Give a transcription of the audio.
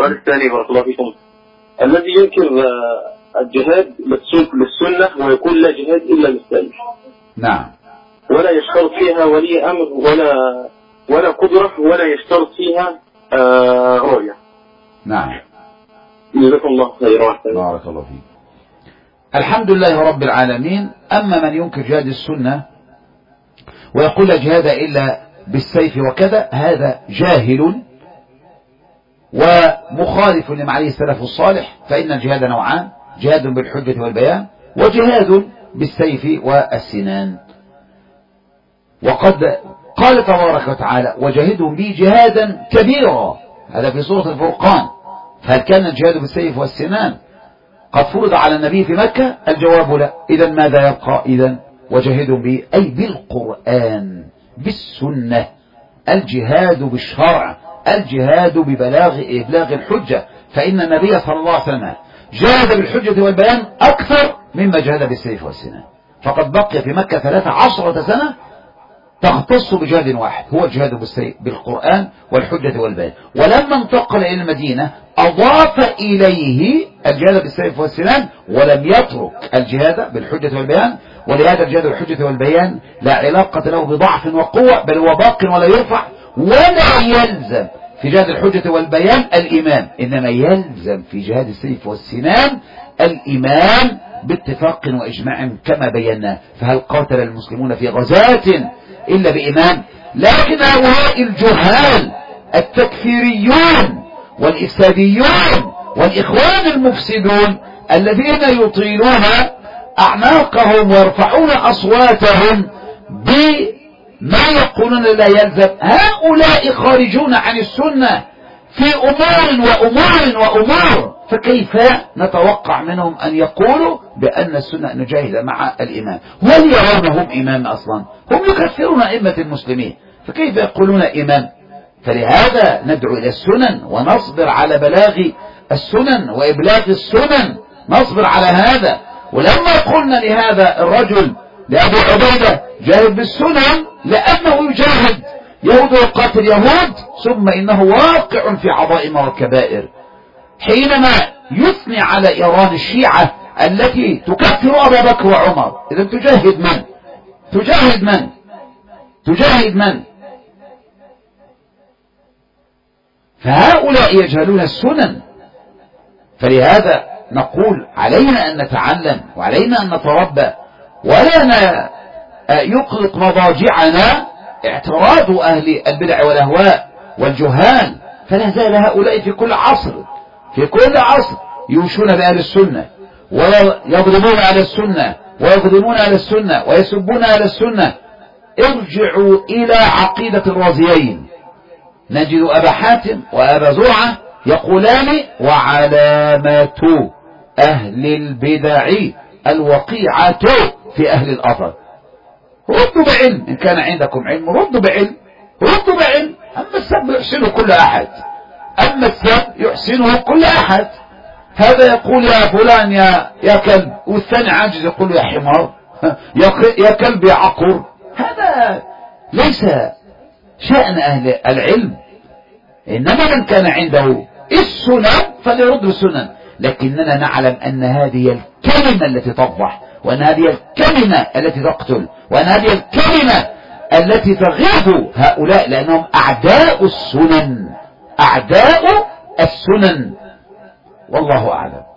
السؤال الثاني بارك الله فيكم، الذي ينكر الجهاد للسنة ويقول لا جهاد إلا بالسيف. نعم. ولا يشترط فيها ولي أمر ولا قدرة ولا يشترط فيها رؤية. نعم. جزاكم الله خيرا. بارك الله فيك. الحمد لله رب العالمين. أما من ينكر جهاد السنة ويقول لا جهاد إلا بالسيف وكذا، هذا جاهل ومخالف لما عليه السلف الصالح، فإن الجهاد نوعان: جهاد بالحجة والبيان، وجهاد بالسيف والسنان. وقد قال تبارك وتعالى: وجاهدهم به جهادا كبيرا، هذا في سورة الفرقان. فهل كان الجهاد بالسيف والسنان قد فرض على النبي في مكة؟ الجواب لا. إذا ماذا يبقى؟ إذا وجاهدهم به أي بالقرآن بالسنة، الجهاد بالشرع، الجهاد ببلاغ الحجة. فإن النبي صلى الله عليه وسلم جاهد بالحجة والبيان أكثر مما جاهد بالسيف والسنان، فقد بقي في مكة 13 سنة تختص بجهاد واحد، هو الجهاد بالقرآن والحجة والبيان. ولما انتقل إلى المدينة أضاف إليه الجهاد بالسيف والسنان ولم يترك الجهاد بالحجة والبيان. ولهذا الجهاد بالحجة والبيان لا علاقة له بضعف وقوة، بل هو باق ولا يرفع. ولا يلزم في جهاد الحجة والبيان الإمام، إنما يلزم في جهاد السيف والسنان الإمام باتفاق وإجماع كما بينا. فهل قاتل المسلمون في غزاة إلا بإمام؟ لكن هؤلاء الجهال التكفيريون والإفساديون والإخوان المفسدون الذين يطيلون أعناقهم ويرفعون أصواتهم بما يقولون لا يلزم، هؤلاء خارجون عن السنة في أمور. فكيف نتوقع منهم أن يقولوا بأن السنة نجاهد مع الإمام وليرونهم إمام أصلا؟ هم يكفرون أئمة المسلمين، فكيف يقولون إمام؟ فلهذا ندعو إلى السنن ونصبر على بلاغ السنن وإبلاغ السنن، نصبر على هذا. ولما قلنا لهذا الرجل لأبي عبيدة جاهد بالسنن لأنه يجاهد يهود ويقاتل يهود، ثم إنه واقع في عظائم والكبائر، حينما يثني على إيران الشيعة التي تكفر أبا بكر وعمر، إذا تجاهد من؟ تجاهد من؟ فهؤلاء يجهلون السنن. فلهذا نقول علينا أن نتعلم وعلينا أن نتربى، ولا يقلق مضاجعنا اعتراض أهل البدع والأهواء والجهال. فلا زال هؤلاء في كل عصر يوشون بأهل السنة ويضربون على السنة ويغضبون على السنة ويسبون على السنة. ارجعوا إلى عقيدة الرازيين، نجد أبا حاتم وأبا زرعة يقولان: وعلامة أهل البدع الوقيعة في أهل الأثر. ردوا بعلم، إن كان عندكم علم ردوا بعلم. أما السب يحسنه كل أحد، هذا يقول يا فلان يا كلب، والثاني عاجز يقول يا حمار يا كلب يا عقر. هذا ليس شأن أهل العلم، إنما من كان عنده السنن فليرد بالسنن. لكننا نعلم أن هذه الكلمة التي تفضح، وأن هذه الكلمة التي تقتل، وأن هذه الكلمة التي تغيظ هؤلاء، لأنهم أعداء السنن والله أعلم.